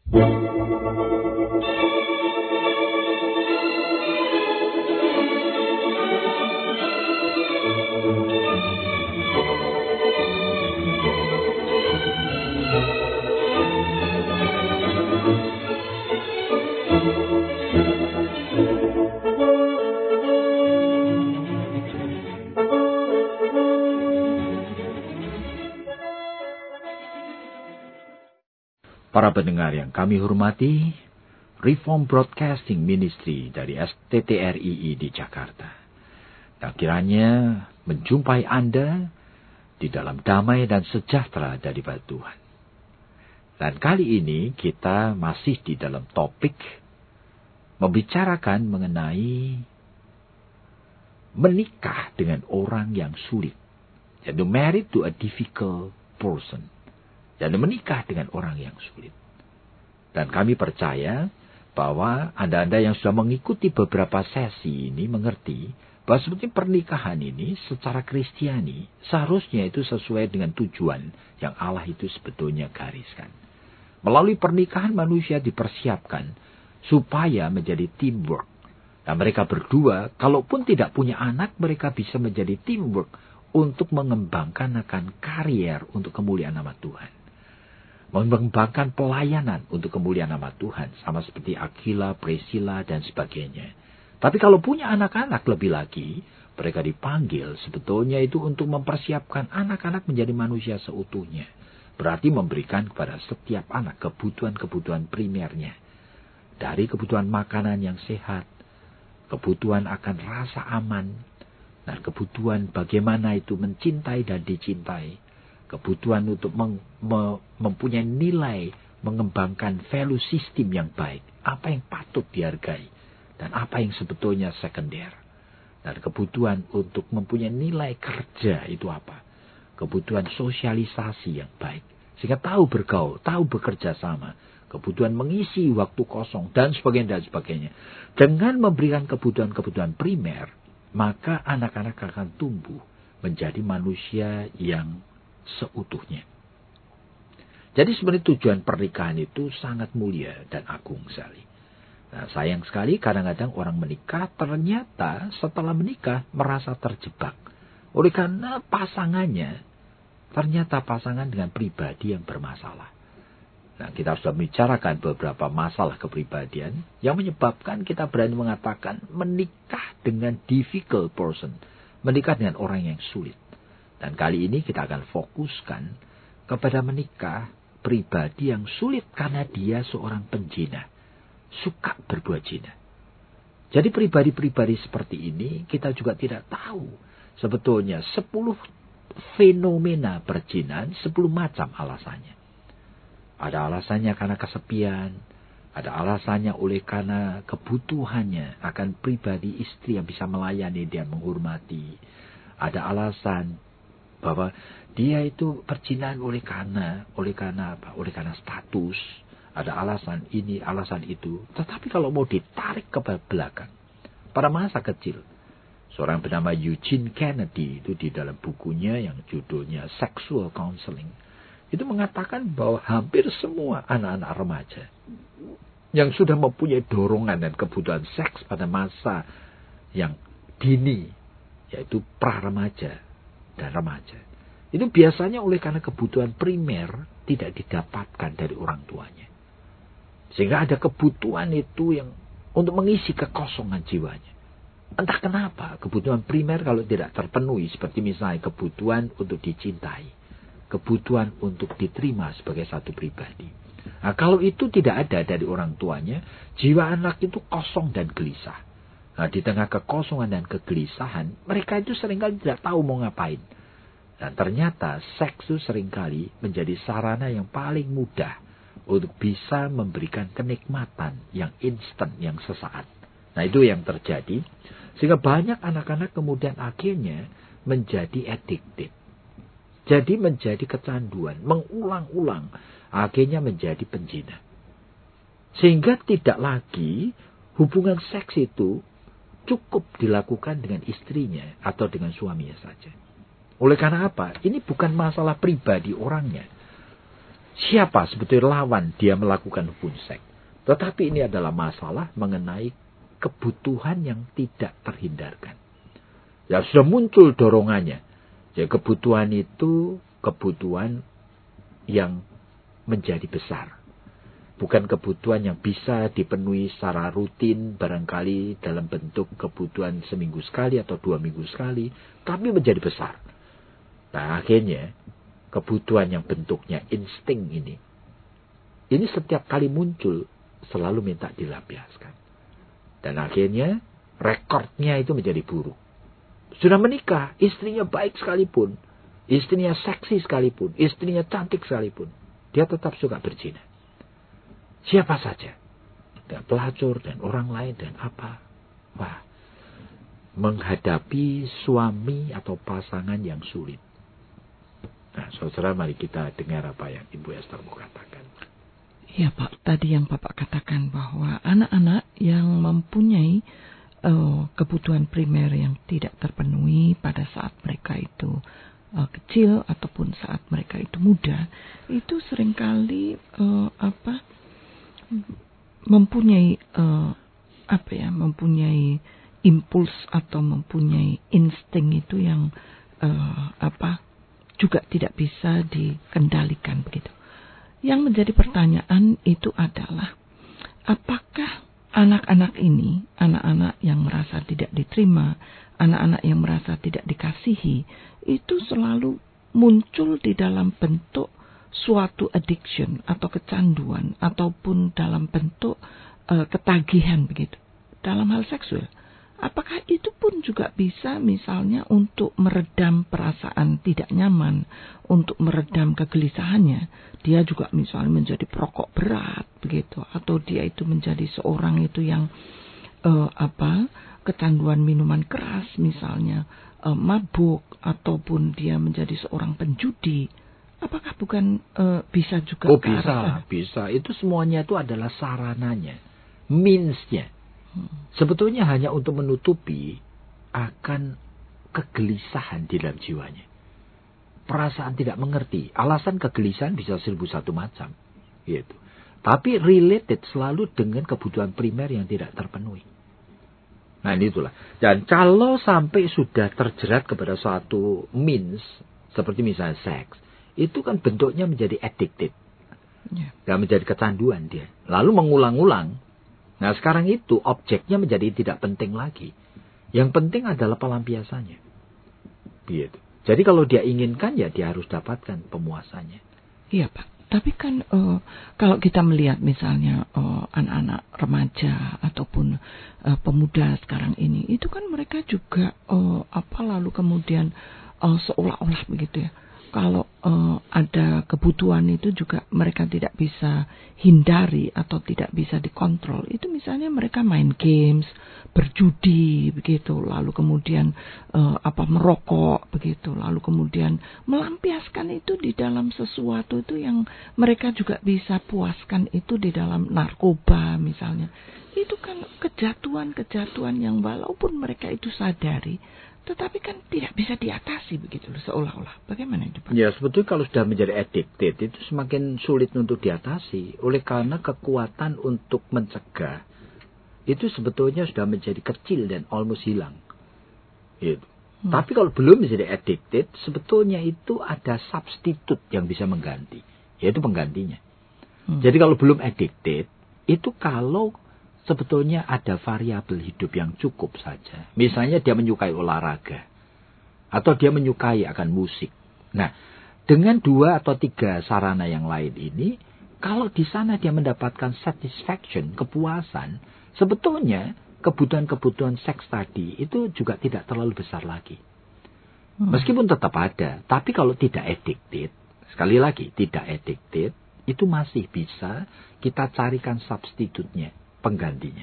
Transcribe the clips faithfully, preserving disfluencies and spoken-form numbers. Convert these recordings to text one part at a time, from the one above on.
Para pendengar yang kami hormati, Reform Broadcasting Ministry dari S T T R I I di Jakarta. Dan kiranya menjumpai Anda di dalam damai dan sejahtera daripada Tuhan. Dan kali ini kita masih di dalam topik membicarakan mengenai menikah dengan orang yang sulit. Yaitu married to a difficult person. Dan menikah dengan orang yang sulit. Dan kami percaya bahwa Anda-Anda yang sudah mengikuti beberapa sesi ini mengerti bahwa sebetulnya pernikahan ini secara Kristiani seharusnya itu sesuai dengan tujuan yang Allah itu sebetulnya gariskan. Melalui pernikahan manusia dipersiapkan supaya menjadi teamwork. Dan mereka berdua, kalaupun tidak punya anak, mereka bisa menjadi teamwork untuk mengembangkan akan karier untuk kemuliaan nama Tuhan. Mengembangkan pelayanan untuk kemuliaan nama Tuhan. Sama seperti Aquila, Priscilla, dan sebagainya. Tapi kalau punya anak-anak lebih lagi, mereka dipanggil sebetulnya itu untuk mempersiapkan anak-anak menjadi manusia seutuhnya. Berarti memberikan kepada setiap anak kebutuhan-kebutuhan primernya. Dari kebutuhan makanan yang sehat, kebutuhan akan rasa aman, dan kebutuhan bagaimana itu mencintai dan dicintai. Kebutuhan untuk mem mem mempunyai nilai, mengembangkan value system yang baik. Apa yang patut dihargai. Dan apa yang sebetulnya sekunder. Dan kebutuhan untuk mempunyai nilai kerja itu apa. Kebutuhan sosialisasi yang baik. Sehingga tahu bergaul, tahu bekerja sama. Kebutuhan mengisi waktu kosong dan sebagainya dan sebagainya. Dengan memberikan kebutuhan-kebutuhan primer, maka anak-anak akan tumbuh menjadi manusia yang seutuhnya. Jadi sebenarnya tujuan pernikahan itu sangat mulia dan agung sekali. Nah, sayang sekali kadang-kadang orang menikah ternyata setelah menikah merasa terjebak. Oleh karena pasangannya ternyata pasangan dengan pribadi yang bermasalah. Nah, kita sudah membicarakan beberapa masalah kepribadian yang menyebabkan kita berani mengatakan menikah dengan difficult person. Menikah dengan orang yang sulit. Dan kali ini kita akan fokuskan kepada menikah pribadi yang sulit karena dia seorang penjina. Suka berbuat zina. Jadi pribadi-pribadi seperti ini kita juga tidak tahu. Sebetulnya sepuluh fenomena perjinan, sepuluh macam alasannya. Ada alasannya karena kesepian. Ada alasannya oleh karena kebutuhannya akan pribadi istri yang bisa melayani dan menghormati. Ada alasan bahwa dia itu perjinahan oleh karena oleh karena apa? Oleh karena status. Ada alasan ini, alasan itu. Tetapi kalau mau ditarik ke belakang, pada masa kecil, seorang bernama Eugene Kennedy itu di dalam bukunya yang judulnya Sexual Counseling itu mengatakan bahwa hampir semua anak-anak remaja yang sudah mempunyai dorongan dan kebutuhan seks pada masa yang dini, yaitu pra-remaja dan remaja. Itu biasanya oleh karena kebutuhan primer tidak didapatkan dari orang tuanya. Sehingga ada kebutuhan itu yang untuk mengisi kekosongan jiwanya. Entah kenapa kebutuhan primer kalau tidak terpenuhi seperti misalnya kebutuhan untuk dicintai. Kebutuhan untuk diterima sebagai satu pribadi. Nah, kalau itu tidak ada dari orang tuanya, jiwa anak itu kosong dan gelisah. Nah, di tengah kekosongan dan kegelisahan, mereka itu seringkali tidak tahu mau ngapain. Dan ternyata seks itu seringkali menjadi sarana yang paling mudah untuk bisa memberikan kenikmatan yang instan, yang sesaat. Nah, itu yang terjadi. Sehingga banyak anak-anak kemudian akhirnya menjadi addicted. Jadi menjadi kecanduan, mengulang-ulang. Akhirnya menjadi penjina. Sehingga tidak lagi hubungan seks itu cukup dilakukan dengan istrinya atau dengan suaminya saja. Oleh karena apa? Ini bukan masalah pribadi orangnya. siapa sebetulnya lawan dia melakukan hubungan seks. Tetapi ini adalah masalah mengenai kebutuhan yang tidak terhindarkan. Ya sudah muncul dorongannya. Ya kebutuhan itu kebutuhan yang menjadi besar. Bukan kebutuhan yang bisa dipenuhi secara rutin, barangkali dalam bentuk kebutuhan seminggu sekali atau dua minggu sekali, tapi menjadi besar. Nah akhirnya, kebutuhan yang bentuknya insting ini, ini setiap kali muncul, selalu minta dilampiaskan. Dan akhirnya, rekornya itu menjadi buruk. Sudah menikah, istrinya baik sekalipun, istrinya seksi sekalipun, istrinya cantik sekalipun, dia tetap suka berzina. Siapa saja. Dan pelacur, dan orang lain, dan apa. Wah. Menghadapi suami atau pasangan yang sulit. Nah, saudara, mari kita dengar apa yang Ibu Esther mau katakan. Ya Pak, tadi yang Bapak katakan bahwa anak-anak yang mempunyai uh, kebutuhan primer yang tidak terpenuhi pada saat mereka itu uh, kecil ataupun saat mereka itu muda, itu seringkali uh, apa mempunyai uh, apa ya mempunyai impuls atau mempunyai insting itu yang uh, apa juga tidak bisa dikendalikan begitu. Yang menjadi pertanyaan itu adalah apakah anak-anak ini, anak-anak yang merasa tidak diterima, anak-anak yang merasa tidak dikasihi, itu selalu muncul di dalam bentuk suatu addiction atau kecanduan ataupun dalam bentuk uh, ketagihan begitu dalam hal seksual. Apakah itu pun juga bisa misalnya untuk meredam perasaan tidak nyaman, untuk meredam kegelisahannya, dia juga misalnya menjadi perokok berat begitu, atau dia itu menjadi seorang itu yang uh, apa kecanduan minuman keras misalnya, uh, mabuk, ataupun dia menjadi seorang penjudi. Apakah bukan uh, bisa juga oh, ke arah bisa, sana? bisa. Itu semuanya itu adalah sarananya, means-nya. Hmm. Sebetulnya hanya untuk menutupi akan kegelisahan di dalam jiwanya. Perasaan tidak mengerti. Alasan kegelisahan bisa seribu satu macam. Gitu. Tapi related selalu dengan kebutuhan primer yang tidak terpenuhi. Nah ini itulah. Dan kalau sampai sudah terjerat kepada suatu means, seperti misalnya seks, itu kan bentuknya menjadi addicted. Ya. Dan menjadi kecanduan dia. Lalu mengulang-ulang. Nah sekarang itu objeknya menjadi tidak penting lagi. Yang penting adalah pelampiasannya. Gitu. Jadi kalau dia inginkan ya dia harus dapatkan pemuasannya. Iya Pak. Tapi kan uh, kalau kita melihat misalnya uh, anak-anak remaja ataupun uh, pemuda sekarang ini, itu kan mereka juga uh, apa lalu kemudian uh, seolah-olah begitu ya. Kalau uh, ada kebutuhan itu juga mereka tidak bisa hindari atau tidak bisa dikontrol. Itu misalnya mereka main games, berjudi begitu, lalu kemudian uh, apa merokok begitu, lalu kemudian melampiaskan itu di dalam sesuatu itu yang mereka juga bisa puaskan itu di dalam narkoba misalnya. Itu kan kejatuhan-kejatuhan yang walaupun mereka itu sadari, tetapi kan tidak bisa diatasi begitu seolah-olah. Bagaimana itu Pak? Ya sebetulnya kalau sudah menjadi addicted itu semakin sulit untuk diatasi. Oleh karena kekuatan untuk mencegah itu sebetulnya sudah menjadi kecil dan almost hilang. Gitu. Hmm. Tapi kalau belum menjadi addicted, sebetulnya itu ada substitute yang bisa mengganti. Yaitu penggantinya. Hmm. Jadi kalau belum addicted, itu kalau sebetulnya ada variabel hidup yang cukup saja. Misalnya dia menyukai olahraga. Atau dia menyukai akan musik. Nah, dengan dua atau tiga sarana yang lain ini, kalau di sana dia mendapatkan satisfaction, kepuasan, sebetulnya kebutuhan-kebutuhan seks tadi itu juga tidak terlalu besar lagi. Hmm. Meskipun tetap ada, tapi kalau tidak addicted, sekali lagi tidak addicted, itu masih bisa kita carikan substitutnya, penggantinya.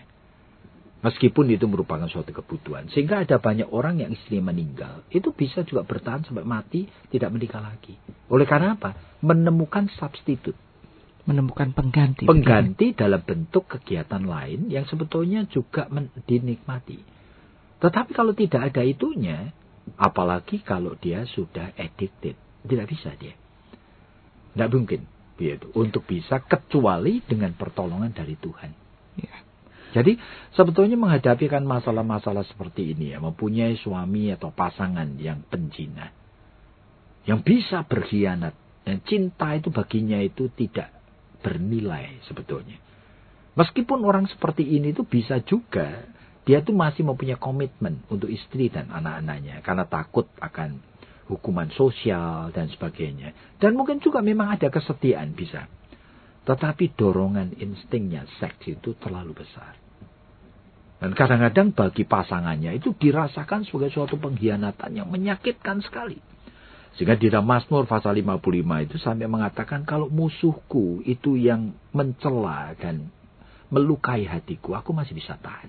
Meskipun itu merupakan suatu kebutuhan. Sehingga ada banyak orang yang istrinya meninggal. Itu bisa juga bertahan sampai mati, tidak menikah lagi. Oleh karena apa? Menemukan substitut. Menemukan pengganti. Pengganti begitu. Dalam bentuk kegiatan lain yang sebetulnya juga dinikmati. Tetapi kalau tidak ada itunya, apalagi kalau dia sudah addicted. Tidak bisa dia. Tidak mungkin. Begitu, untuk bisa kecuali dengan pertolongan dari Tuhan. Ya. Jadi sebetulnya menghadapi kan masalah-masalah seperti ini ya, mempunyai suami atau pasangan yang penjina, yang bisa berkhianat, dan cinta itu baginya itu tidak bernilai sebetulnya. Meskipun orang seperti ini itu bisa juga, dia tuh masih mempunyai komitmen untuk istri dan anak-anaknya, karena takut akan hukuman sosial dan sebagainya. Dan mungkin juga memang ada kesetiaan bisa. Tetapi dorongan instingnya seks itu terlalu besar. Dan kadang-kadang bagi pasangannya itu dirasakan sebagai suatu pengkhianatan yang menyakitkan sekali. Sehingga di dalam Mazmur pasal lima puluh lima itu sampai mengatakan, kalau musuhku itu yang mencela dan melukai hatiku, aku masih bisa tahan.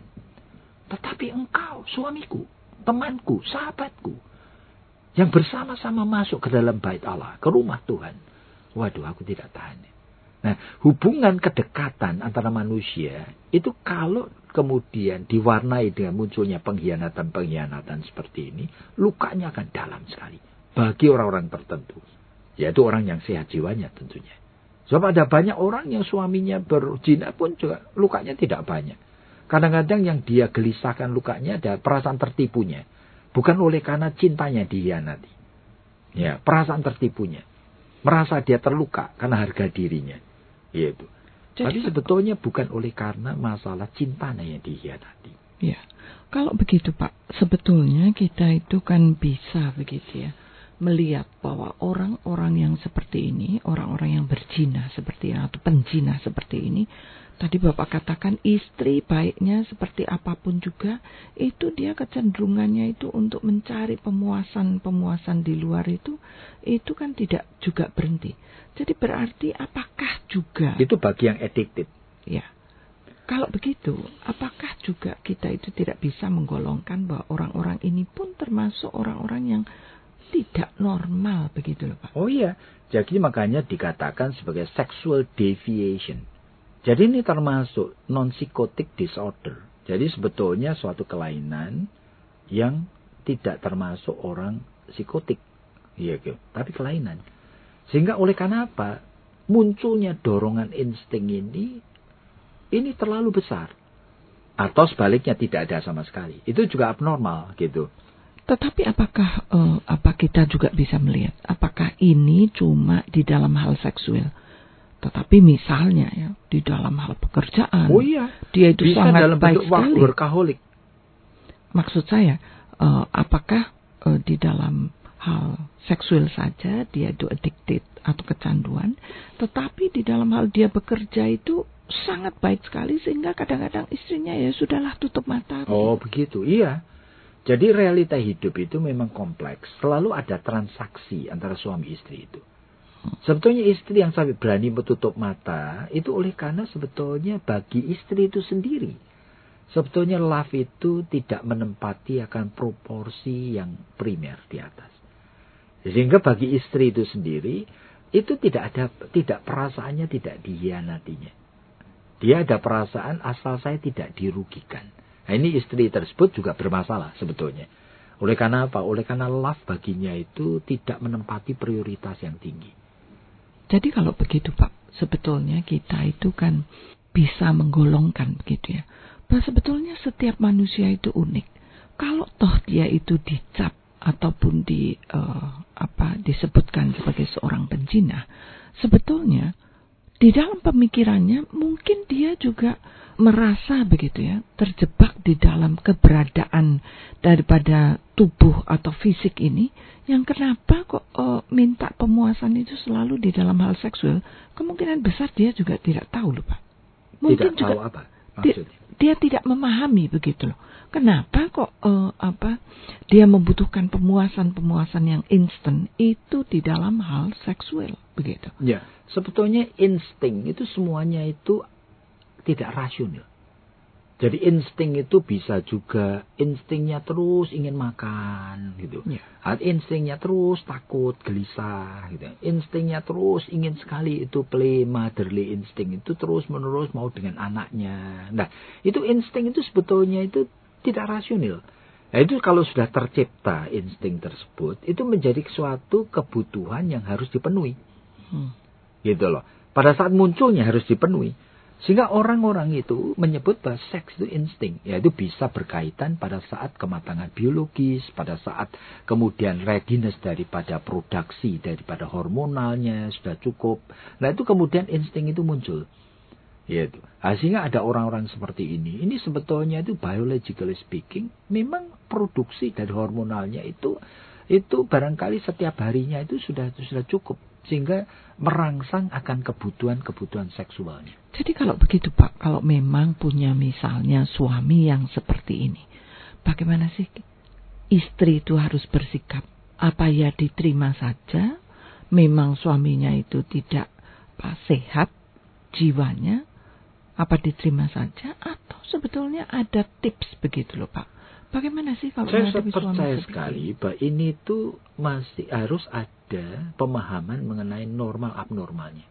Tetapi engkau, suamiku, temanku, sahabatku, yang bersama-sama masuk ke dalam bait Allah, ke rumah Tuhan, waduh, aku tidak tahan. Nah, hubungan kedekatan antara manusia itu kalau kemudian diwarnai dengan munculnya pengkhianatan-pengkhianatan seperti ini, lukanya akan dalam sekali bagi orang-orang tertentu, yaitu orang yang sehat jiwanya tentunya. Sebab ada banyak orang yang suaminya berzina pun juga lukanya tidak banyak. Kadang-kadang yang dia gelisahkan lukanya ada perasaan tertipunya. Bukan oleh karena cintanya dihianati. Ya, perasaan tertipunya. Merasa dia terluka karena harga dirinya. Yaitu. Jadi sebetulnya bukan oleh karena masalah cintanya yang dihianati. Ya. Kalau begitu Pak, sebetulnya kita itu kan bisa begitu ya, melihat bahwa orang-orang yang seperti ini, orang-orang yang berzina seperti ini, atau penjina seperti ini, tadi Bapak katakan istri baiknya seperti apapun juga, itu dia kecenderungannya itu untuk mencari pemuasan-pemuasan di luar itu, itu kan tidak juga berhenti. Jadi berarti apakah juga... Itu bagi yang addicted. Ya. Kalau begitu, apakah juga kita itu tidak bisa menggolongkan bahwa orang-orang ini pun termasuk orang-orang yang tidak normal begitu loh Pak? Oh iya, jadi makanya dikatakan sebagai sexual deviation. Jadi ini termasuk non-psychotic disorder. Jadi sebetulnya suatu kelainan yang tidak termasuk orang psikotik. Iya, gitu. Tapi kelainan. Sehingga oleh karena apa? Munculnya dorongan insting ini, ini terlalu besar. Atau sebaliknya tidak ada sama sekali. Itu juga abnormal gitu. Tetapi apakah uh, apa kita juga bisa melihat? Apakah ini cuma di dalam hal seksual? Tetapi misalnya ya di dalam hal pekerjaan, oh iya, dia itu bisa sangat dalam baik bentuk sekali. Workaholic. Maksud saya, uh, apakah uh, di dalam hal seksual saja dia itu addicted atau kecanduan, tetapi di dalam hal dia bekerja itu sangat baik sekali sehingga kadang-kadang istrinya ya sudahlah tutup mata. Oh begitu, iya. Jadi realita hidup itu memang kompleks. Selalu ada transaksi antara suami istri itu. Sebetulnya istri yang sampai berani menutup mata, itu oleh karena sebetulnya bagi istri itu sendiri. Sebetulnya love itu tidak menempati akan proporsi yang primer di atas. Sehingga bagi istri itu sendiri, itu tidak ada, tidak perasaannya tidak dihianatinya. Dia ada perasaan asal saya tidak dirugikan. Nah ini istri tersebut juga bermasalah sebetulnya. Oleh karena apa? Oleh karena love baginya itu tidak menempati prioritas yang tinggi. Jadi kalau begitu Pak, sebetulnya kita itu kan bisa menggolongkan begitu ya. Bahwa sebetulnya setiap manusia itu unik. Kalau toh dia itu dicap ataupun di uh, apa disebutkan sebagai seorang penjina, sebetulnya di dalam pemikirannya mungkin dia juga merasa begitu ya, terjebak di dalam keberadaan daripada tubuh atau fisik ini, yang kenapa kok uh, minta pemuasan itu selalu di dalam hal seksual, kemungkinan besar dia juga tidak tahu loh Pak. Mungkin tidak juga tahu apa maksudnya. Dia, dia tidak memahami begitu loh. Kenapa kok uh, apa dia membutuhkan pemuasan-pemuasan yang instan itu di dalam hal seksual begitu. Ya, sebetulnya insting itu semuanya itu tidak rasional. Jadi insting itu bisa juga instingnya terus ingin makan gitu. Ya. Instingnya terus takut, gelisah gitu. Instingnya terus ingin sekali itu play motherly insting itu terus menerus mau dengan anaknya. Nah, itu insting itu sebetulnya itu tidak rasional. Nah, itu kalau sudah tercipta insting tersebut itu menjadi suatu kebutuhan yang harus dipenuhi. Hmm. Gitu loh. Pada saat munculnya harus dipenuhi. Sehingga orang-orang itu menyebut bahwa seks itu insting. Yaitu bisa berkaitan pada saat kematangan biologis, pada saat kemudian readiness daripada produksi, daripada hormonalnya sudah cukup. Nah itu kemudian insting itu muncul. Yaitu. Nah, sehingga ada orang-orang seperti ini. Ini sebetulnya itu biologically speaking, memang produksi dari hormonalnya itu, itu barangkali setiap harinya itu sudah sudah cukup. Sehingga merangsang akan kebutuhan-kebutuhan seksualnya. Jadi kalau begitu Pak, kalau memang punya misalnya suami yang seperti ini, bagaimana sih istri itu harus bersikap? Apa ya diterima saja, memang suaminya itu tidak apa, sehat jiwanya, apa diterima saja, atau sebetulnya ada tips begitu loh Pak? Bagaimana sih kalau saya menghadapi suami percaya seperti sekali ini? bahwa ini tuh masih harus ada pemahaman mengenai normal abnormalnya,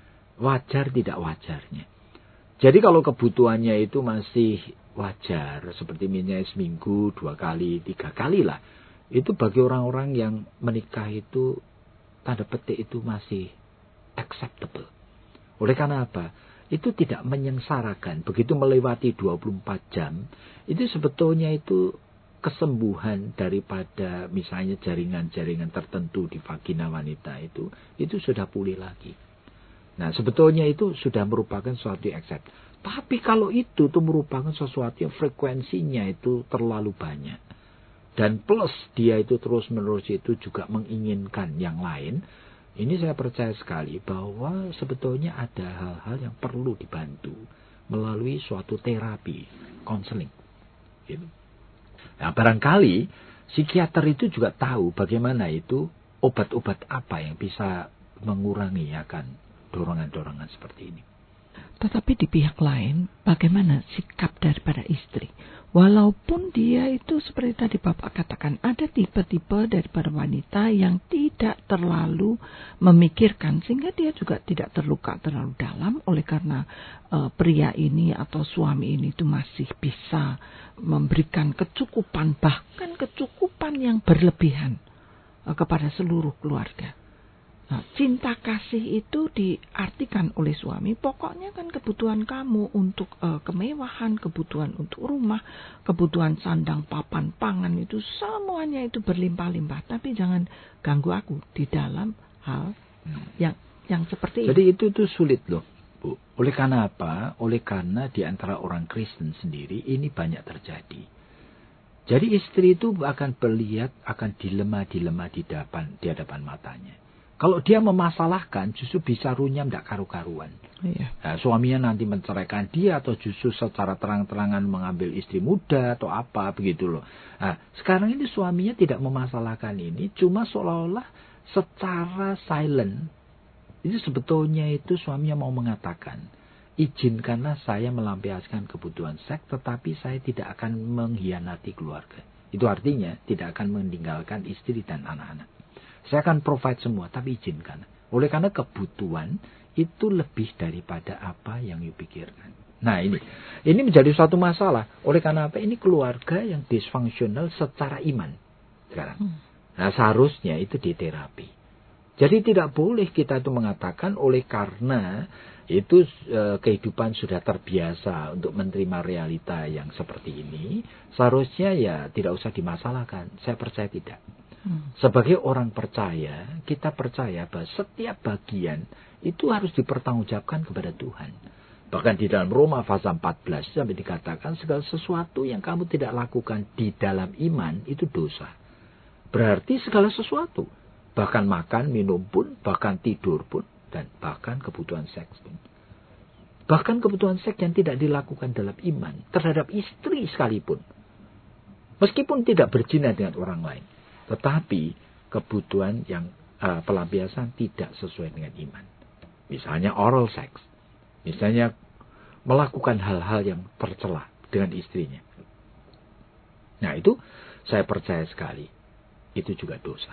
wajar tidak wajarnya. Jadi kalau kebutuhannya itu masih wajar, seperti misalnya seminggu dua kali, tiga kali lah, itu bagi orang-orang yang menikah itu tanda petik itu masih acceptable. Oleh karena apa? Itu tidak menyengsarakan. Begitu melewati dua puluh empat jam, itu sebetulnya itu kesembuhan daripada misalnya jaringan-jaringan tertentu di vagina wanita itu, itu sudah pulih lagi. Nah sebetulnya itu sudah merupakan suatu yang accept. Tapi kalau itu tuh merupakan sesuatu yang frekuensinya itu terlalu banyak. Dan plus dia itu terus-menerus itu juga menginginkan yang lain. Ini saya percaya sekali bahwa sebetulnya ada hal-hal yang perlu dibantu melalui suatu terapi, konseling. Gitu. Nah, barangkali psikiater itu juga tahu bagaimana itu obat-obat apa yang bisa mengurangi akan dorongan-dorongan seperti ini. Tetapi di pihak lain, bagaimana sikap daripada istri? Walaupun dia itu seperti tadi Bapak katakan, ada tipe-tipe daripada wanita yang tidak terlalu memikirkan, sehingga dia juga tidak terluka terlalu dalam oleh karena uh, pria ini atau suami ini itu masih bisa memberikan kecukupan, bahkan kecukupan yang berlebihan uh, kepada seluruh keluarga. Nah, cinta kasih itu diartikan oleh suami, pokoknya kan kebutuhan kamu untuk uh, kemewahan, kebutuhan untuk rumah, kebutuhan sandang, papan, pangan itu semuanya itu berlimpah-limpah. Tapi jangan ganggu aku di dalam hal yang yang seperti Jadi ini. itu itu sulit loh, Bu. Oleh karena apa? Oleh karena di antara orang Kristen sendiri ini banyak terjadi. Jadi istri itu akan melihat akan dilema-dilema di hadapan di hadapan matanya. Kalau dia memasalahkan, justru bisa runyam tidak karu-karuan. Iya. Nah, suaminya nanti menceraikan dia atau justru secara terang-terangan mengambil istri muda atau apa begitu loh. Nah, sekarang ini suaminya tidak memasalahkan ini, cuma seolah-olah secara silent. Itu sebetulnya itu suaminya mau mengatakan, izinkanlah saya melampiaskan kebutuhan seks, tetapi saya tidak akan mengkhianati keluarga. Itu artinya tidak akan meninggalkan istri dan anak-anak. Saya akan provide semua, tapi izinkan. Oleh karena kebutuhan itu lebih daripada apa yang you pikirkan. Nah ini, ini menjadi suatu masalah. Oleh karena apa? Ini keluarga yang disfungsional secara iman sekarang. Nah seharusnya itu diterapi. Jadi tidak boleh kita itu mengatakan oleh karena itu e, kehidupan sudah terbiasa untuk menerima realita yang seperti ini, seharusnya ya tidak usah dimasalahkan. Saya percaya tidak. Sebagai orang percaya, kita percaya bahwa setiap bagian itu harus dipertanggungjawabkan kepada Tuhan. Bahkan di dalam Roma pasal empat belas sampai dikatakan segala sesuatu yang kamu tidak lakukan di dalam iman itu dosa. Berarti segala sesuatu, bahkan makan, minum pun, bahkan tidur pun, dan bahkan kebutuhan seks pun. Bahkan kebutuhan seks yang tidak dilakukan dalam iman terhadap istri sekalipun. Meskipun tidak berzina dengan orang lain. Tetapi kebutuhan yang uh, pelampiasan tidak sesuai dengan iman. Misalnya oral sex. Misalnya melakukan hal-hal yang tercela dengan istrinya. Nah itu saya percaya sekali. Itu juga dosa.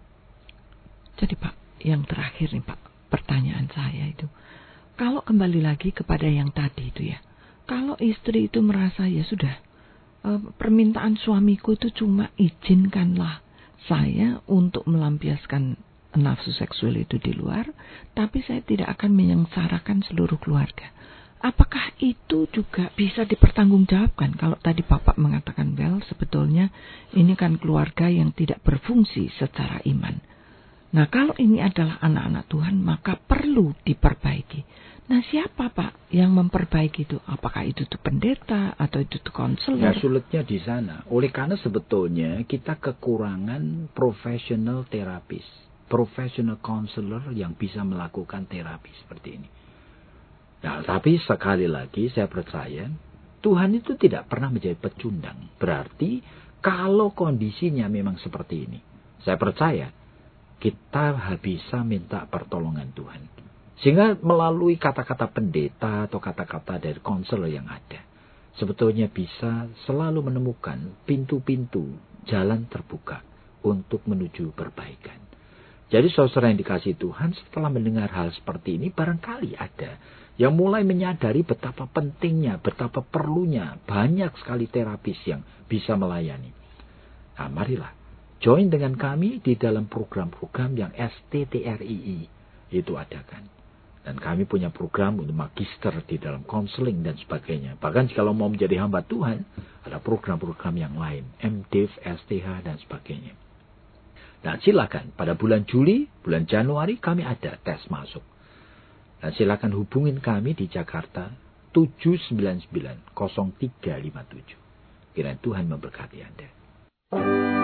Jadi Pak, yang terakhir nih Pak, pertanyaan saya itu. Kalau kembali lagi kepada yang tadi itu ya. Kalau istri itu merasa ya sudah. Uh, permintaan suamiku itu cuma izinkanlah saya untuk melampiaskan nafsu seksual itu di luar, tapi saya tidak akan menyengsarakan seluruh keluarga. Apakah itu juga bisa dipertanggungjawabkan? Kalau tadi Bapak mengatakan, well, sebetulnya ini kan keluarga yang tidak berfungsi secara iman. Nah, kalau ini adalah anak-anak Tuhan, maka perlu diperbaiki. Nah, siapa Pak yang memperbaiki itu? Apakah itu tuh pendeta atau itu tuh konselor? Ya, sulitnya di sana. Oleh karena sebetulnya kita kekurangan profesional terapis, profesional konselor yang bisa melakukan terapi seperti ini. Nah, tapi sekali lagi saya percaya Tuhan itu tidak pernah menjadi pecundang. Berarti kalau kondisinya memang seperti ini, saya percaya kita bisa minta pertolongan Tuhan. Sehingga melalui kata-kata pendeta atau kata-kata dari konselor yang ada, sebetulnya bisa selalu menemukan pintu-pintu jalan terbuka untuk menuju perbaikan. Jadi saudara yang dikasihi Tuhan, setelah mendengar hal seperti ini, barangkali ada yang mulai menyadari betapa pentingnya, betapa perlunya banyak sekali terapis yang bisa melayani. Nah, marilah join dengan kami di dalam program-program yang S T T R I I itu adakan. Dan kami punya program untuk magister di dalam konseling dan sebagainya. Bahkan kalau mau menjadi hamba Tuhan, ada program-program yang lain, M Div, S T H dan sebagainya. Nah, silakan pada bulan Juli, bulan Januari kami ada tes masuk. Nah, silakan hubungin kami di Jakarta tujuh sembilan sembilan nol tiga lima tujuh. Kiranya Tuhan memberkati Anda.